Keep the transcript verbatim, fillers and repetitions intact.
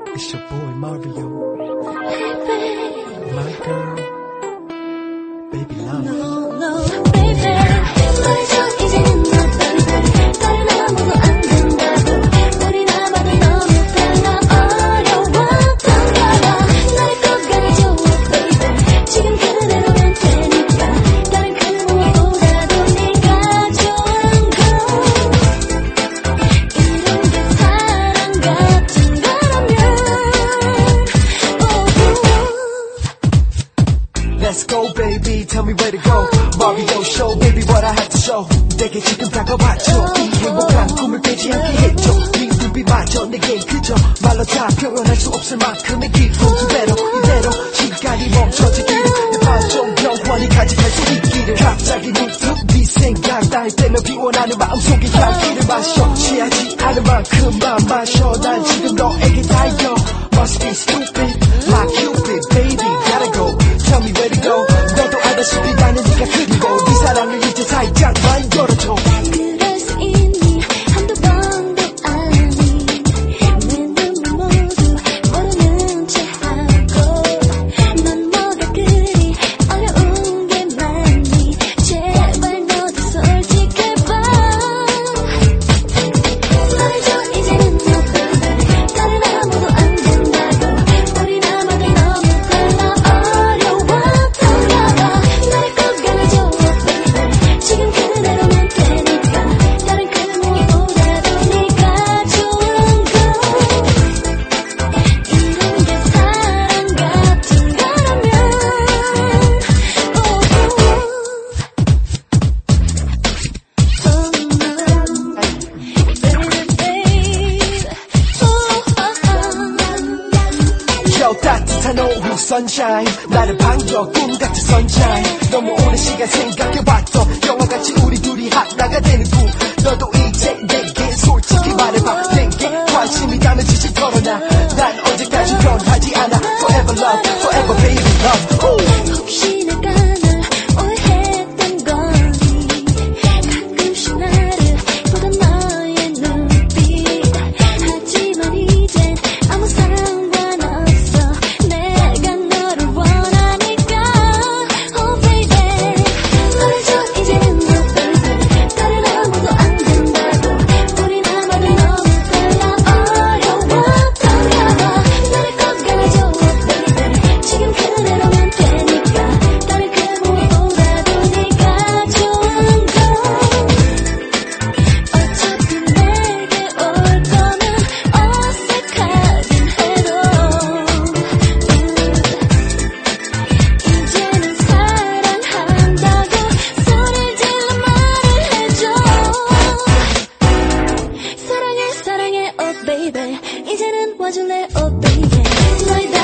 It's your boy Mario. My girl, baby love. No, no, baby. 말해줘 이제는 너 baby. 다른 아무도 안 된다고. 우리 나만의 너무 달라. 어려웠던 거야. 나를 꼭 안아줘 baby. 지금 그대로면 되니까. 다른 그 무엇보다도 네가 좋은 걸. 이런 게 사랑 같은 거라면. Let's go baby, tell me where to go. Mario show, baby what I have to show. 내게 지금 다가와줘. 이 행복한 꿈을 깨지 않게 해줘. 네 눈빛마저 내게 그저 말로 다 표현할 수 없을 만큼의 기쁨. 그대로 이대로 시간이 멈춰지기를. 내 반쪽 영원히 간직할 수 있기를. 갑자기 문득 네 생각 날 때면 비워나는 마음속에 향기를 마셔. 취하지 않을 만큼만 마셔. 난 지금 너에게 달려. Must be stupid, my cupid, baby gotta go. Tell me where to go. 너도 알다시피 나는 네가 그리워. 네 사랑을 이제 살짝만 열어줘. 그럴 수 있니 한두 번도 아니 내 눈물 모두 모르는 채 하고 넌 뭐가 그리 어려운 게 많니 제발 너도 솔직해봐. 말해줘 이제는 너 baby 다른 아무도 안 된다고. 우리 나만의 너무 달라. 어려웠던 거야. 나를 꼭 안아줘 baby. 지금 그대로면 되니까. 다른 그 무엇보다도 네가 좋은 걸. 이런 게 사랑 같은 거라면. Yo 따뜻한 오후 sunshine 나를 반겨 꿈같은 sunshine. 너무 오랜 시간 생각해봤던 영화같이 우리 둘이 하나가 되는 꿈. 너도 이제 내게 솔직히 말해봐. 내게 관심이 가면 지식 털어놔. 난 언제까지 변하지 않아. Forever love, forever baby love. Ooh. 혹시 내가 널 오해했던 거니 가끔씩 나를 보던 너의 눈빛. 하지만 이젠 아무 상관없어. 내가 너를 원하니까. Oh baby 말해줘 이제는 너 baby 다른 아무도 안 된다고. 우리 나만의 너무 달라. 어려웠던 거야. 나를 꼭 안아줘 baby. 지금 그대로면 되니까. 다른 그 무엇보다도 네가 좋은 걸. 어차피 내게 올 거면 어색하긴 해도 이제는 사랑한다고 소리 질러 말을 해줘. 사랑해 사랑해 oh baby 이제는 와줄래 oh baby. 너의